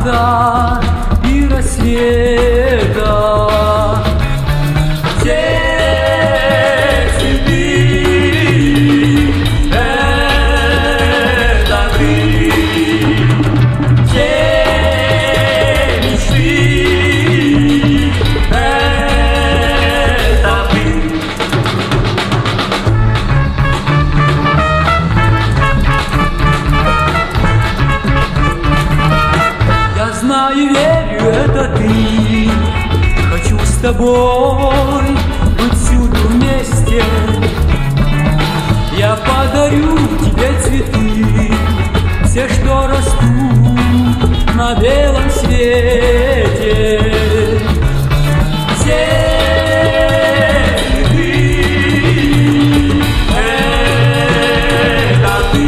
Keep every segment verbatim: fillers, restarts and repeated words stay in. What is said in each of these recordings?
заката и рассвета. Те цветы — это ты, те мечты — это ты. Я знаю, верю, это ты. Хочу с тобой быть всюду вместе. Я подарю тебе цветы, все, что растут на белом свете. Все цветы — это ты.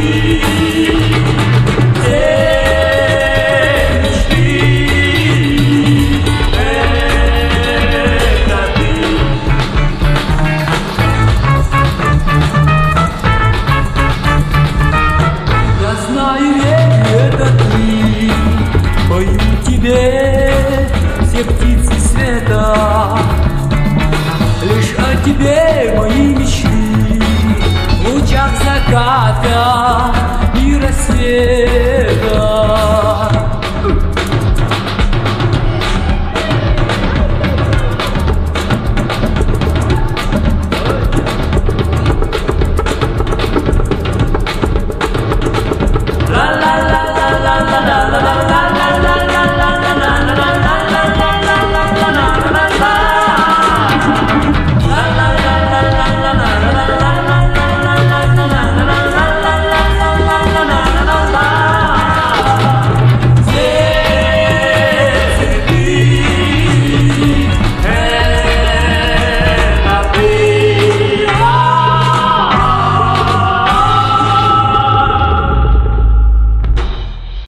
Пою тебе все птицы света, лишь о тебе мои мечты в лучах заката и рассвета.